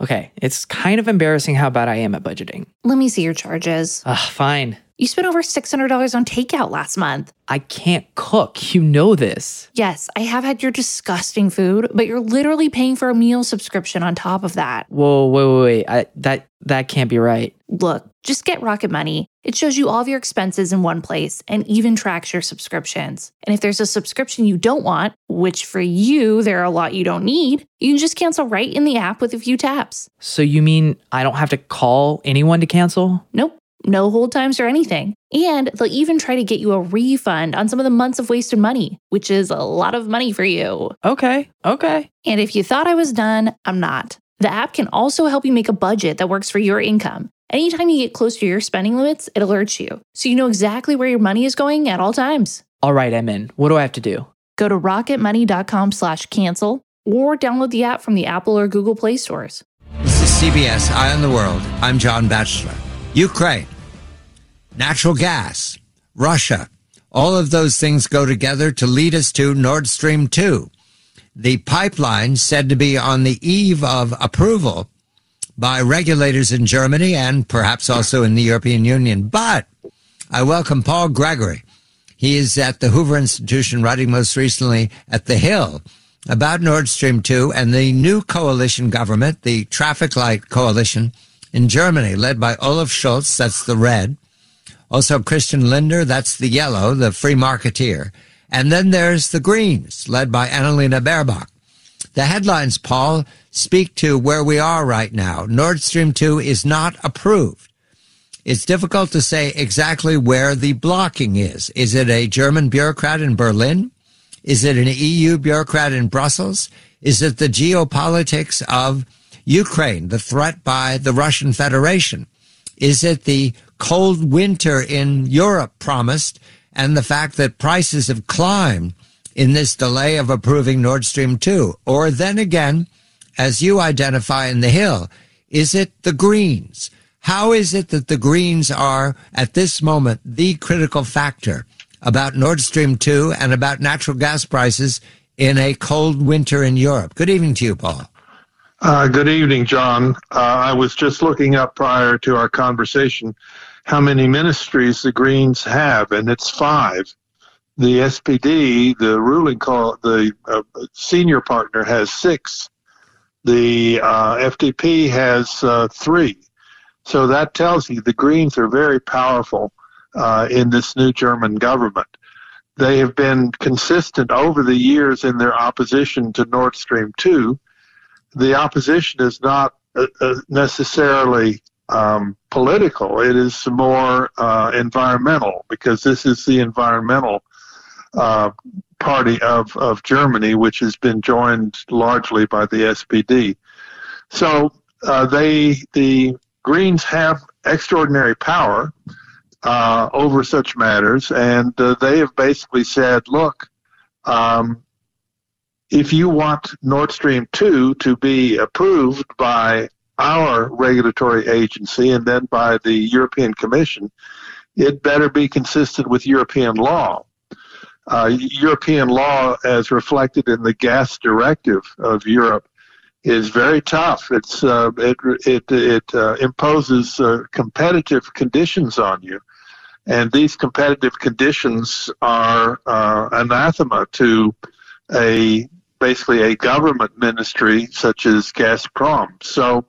Okay, it's kind of embarrassing how bad I am at budgeting. Let me see your charges. Fine. You spent over $600 on takeout last month. I can't cook. You know this. Yes, I have had your disgusting food, but you're literally paying for a meal subscription on top of that. Whoa, wait. That can't be right. Look, just get Rocket Money. It shows you all of your expenses in one place and even tracks your subscriptions. And if there's a subscription you don't want, which for you, there are a lot you don't need, you can just cancel right in the app with a few taps. So you mean I don't have to call anyone to cancel? Nope. No hold times or anything. And they'll even try to get you a refund on some of the months of wasted money, which is a lot of money for you. Okay. And if you thought I was done, I'm not. The app can also help you make a budget that works for your income. Anytime you get close to your spending limits, it alerts you, so you know exactly where your money is going at all times. All right, I'm in. What do I have to do? Go to rocketmoney.com/cancel or download the app from the Apple or Google Play stores. This is CBS Eye on the World. I'm John Batchelor. Ukraine, natural gas, Russia, all of those things go together to lead us to Nord Stream 2. The pipeline said to be on the eve of approval by regulators in Germany and perhaps also in the European Union. But I welcome Paul Gregory. He is at the Hoover Institution, writing most recently at The Hill about Nord Stream 2 and the new coalition government, the Traffic Light Coalition in Germany, led by Olaf Scholz, that's the red. Also Christian Lindner, that's the yellow, the free marketeer. And then there's the Greens, led by Annalena Baerbock. The headlines, Paul, speak to where we are right now. Nord Stream 2 is not approved. It's difficult to say exactly where the blocking is. Is it a German bureaucrat in Berlin? Is it an EU bureaucrat in Brussels? Is it the geopolitics of Ukraine, the threat by the Russian Federation? Is it the cold winter in Europe promised and the fact that prices have climbed in this delay of approving Nord Stream 2? Or then again, as you identify in The Hill, is it the Greens? How is it that the Greens are, at this moment, the critical factor about Nord Stream 2 and about natural gas prices in a cold winter in Europe? Good evening to you, Paul. Good evening, John. I was just looking up prior to our conversation how many ministries the Greens have, and it's 5. The SPD, the senior partner, has 6. The FDP has 3. So that tells you the Greens are very powerful in this new German government. They have been consistent over the years in their opposition to Nord Stream 2. The opposition is not necessarily political. It is more environmental, because this is the environmental party of Germany, which has been joined largely by the SPD. So the Greens have extraordinary power over such matters, and they have basically said, look, if you want Nord Stream 2 to be approved by our regulatory agency and then by the European Commission, it better be consistent with European law. European law, as reflected in the gas directive of Europe, is very tough. It imposes competitive conditions on you, and these competitive conditions are anathema to basically a government ministry such as Gazprom. So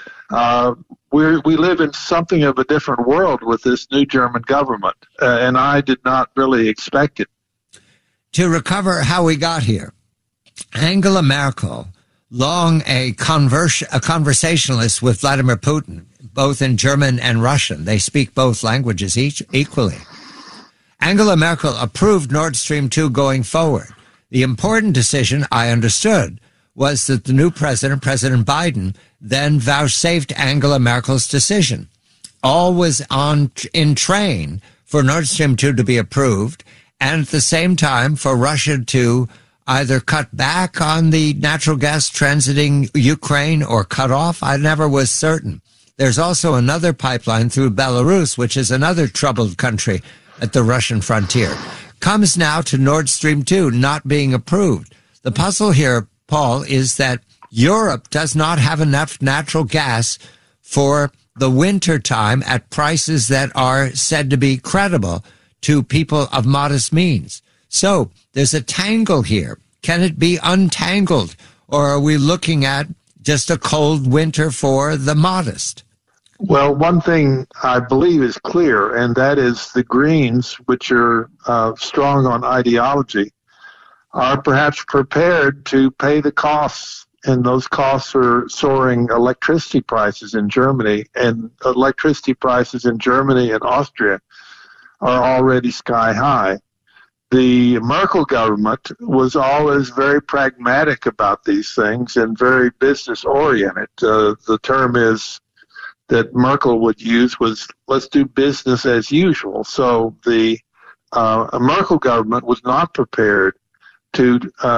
we live in something of a different world with this new German government, and I did not really expect it. To recover how we got here, Angela Merkel, long a conversationalist with Vladimir Putin, both in German and Russian. They speak both languages equally. Angela Merkel approved Nord Stream 2 going forward. The important decision, I understood, was that the new president, President Biden, then vouchsafed Angela Merkel's decision. All was in train for Nord Stream 2 to be approved, and at the same time for Russia to either cut back on the natural gas transiting Ukraine or cut off. I never was certain. There's also another pipeline through Belarus, which is another troubled country at the Russian frontier. Comes now to Nord Stream 2 not being approved. The puzzle here, Paul, is that Europe does not have enough natural gas for the winter time at prices that are said to be credible to people of modest means. So there's a tangle here. Can it be untangled, or are we looking at just a cold winter for the modest? Well, one thing I believe is clear, and that is the Greens, which are strong on ideology, are perhaps prepared to pay the costs, and those costs are soaring electricity prices in Germany, and electricity prices in Germany and Austria are already sky high. The Merkel government was always very pragmatic about these things and very business-oriented. The term is that Merkel would use was, let's do business as usual. So the Merkel government was not prepared to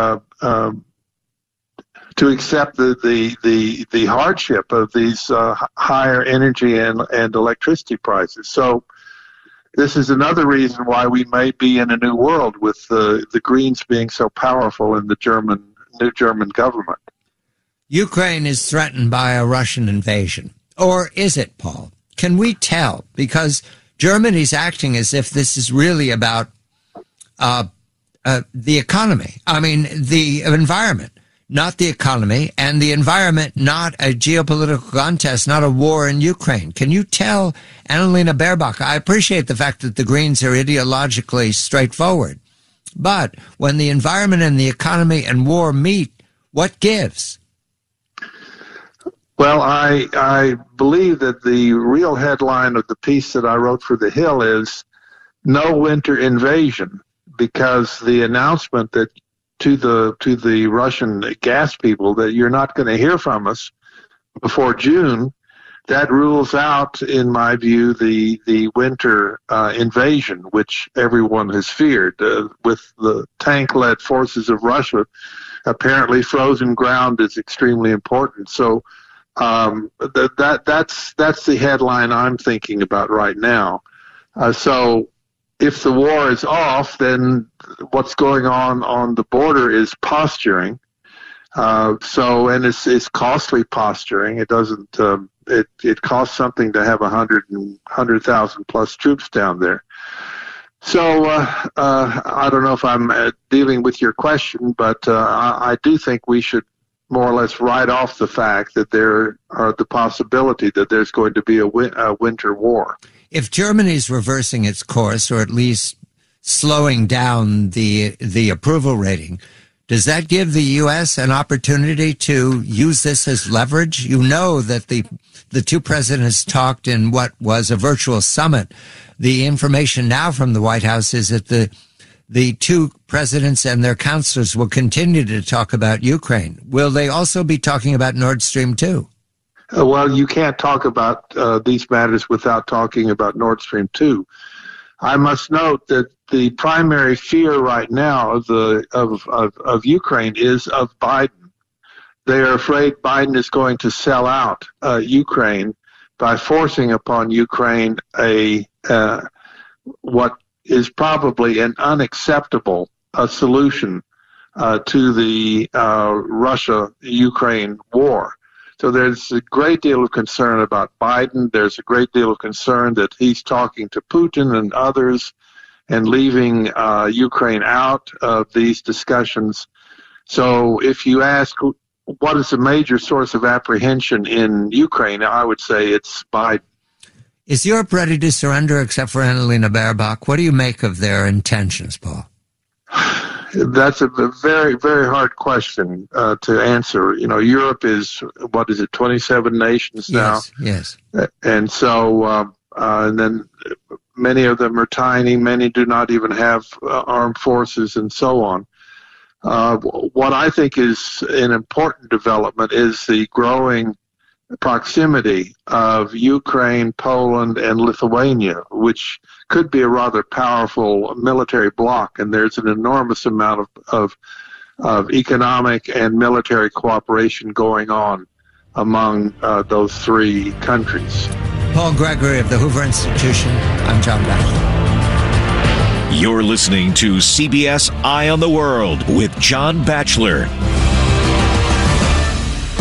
accept the hardship of these higher energy and electricity prices. So this is another reason why we may be in a new world with the Greens being so powerful in the new German government. Ukraine is threatened by a Russian invasion. Or is it, Paul? Can we tell? Because Germany's acting as if this is really about the economy. I mean, the environment, not the economy, and the environment, not a geopolitical contest, not a war in Ukraine. Can you tell Annalena Baerbock? I appreciate the fact that the Greens are ideologically straightforward. But when the environment and the economy and war meet, what gives? Well, I believe that the real headline of the piece that I wrote for The Hill is no winter invasion, because the announcement that to the Russian gas people that you're not going to hear from us before June, that rules out, in my view, the winter invasion, which everyone has feared. With the tank-led forces of Russia, apparently frozen ground is extremely important. So that's the headline I'm thinking about right now. So if the war is off, then what's going on the border is posturing. And it's costly posturing. It doesn't. It costs something to have 100,000 plus troops down there. So I don't know if I'm dealing with your question, but I do think we should more or less write off the fact that there are the possibility that there's going to be a winter war. If Germany's reversing its course, or at least slowing down the approval rating, does that give the U.S. an opportunity to use this as leverage? You know that the two presidents talked in what was a virtual summit. The information now from the White House is that the two presidents and their counselors will continue to talk about Ukraine. Will they also be talking about Nord Stream 2? Well, you can't talk about these matters without talking about Nord Stream 2. I must note that the primary fear right now of Ukraine is of Biden. They are afraid Biden is going to sell out Ukraine by forcing upon Ukraine what is probably an unacceptable solution to the Russia-Ukraine war. So there's a great deal of concern about Biden. There's a great deal of concern that he's talking to Putin and others and leaving Ukraine out of these discussions. So if you ask what is the major source of apprehension in Ukraine, I would say it's Biden. Is Europe ready to surrender except for Annalena Baerbock? What do you make of their intentions, Paul? That's a very, very hard question to answer. You know, Europe is, 27 nations now? Yes. And so, and then many of them are tiny. Many do not even have armed forces and so on. What I think is an important development is the growing proximity of Ukraine, Poland, and Lithuania, which could be a rather powerful military bloc, and there's an enormous amount of economic and military cooperation going on among those three countries. Paul Gregory of the Hoover Institution. I'm John Batchelor. You're listening to CBS Eye on the World with John Batchelor.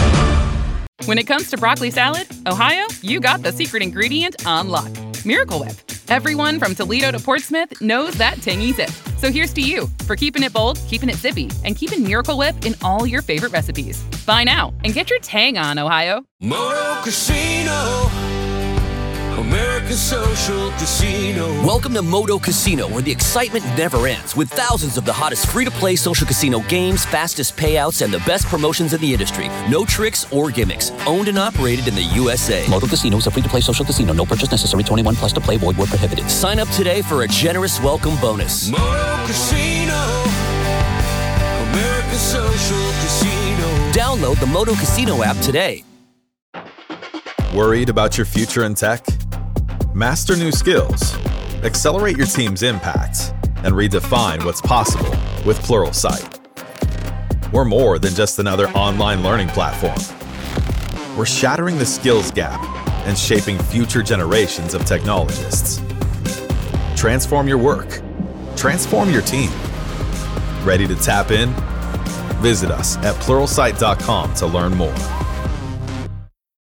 When it comes to broccoli salad, Ohio, you got the secret ingredient on lock. Miracle Whip. Everyone from Toledo to Portsmouth knows that tangy zip. So here's to you for keeping it bold, keeping it zippy, and keeping Miracle Whip in all your favorite recipes. Buy now and get your tang on, Ohio. Moto Casino, America's social casino. Welcome to Moto Casino, where the excitement never ends, with thousands of the hottest free-to-play social casino games, fastest payouts, and the best promotions in the industry. No tricks or gimmicks. Owned and operated in the USA. Moto Casino is a free-to-play social casino. No purchase necessary. 21 plus to play. Void where prohibited. Sign up today for a generous welcome bonus. Moto Casino, America's social casino. Download the Moto Casino app today. Worried about your future in tech? Master new skills, accelerate your team's impact, and redefine what's possible with Pluralsight. We're more than just another online learning platform. We're shattering the skills gap and shaping future generations of technologists. Transform your work. Transform your team. Ready to tap in? Visit us at pluralsight.com to learn more.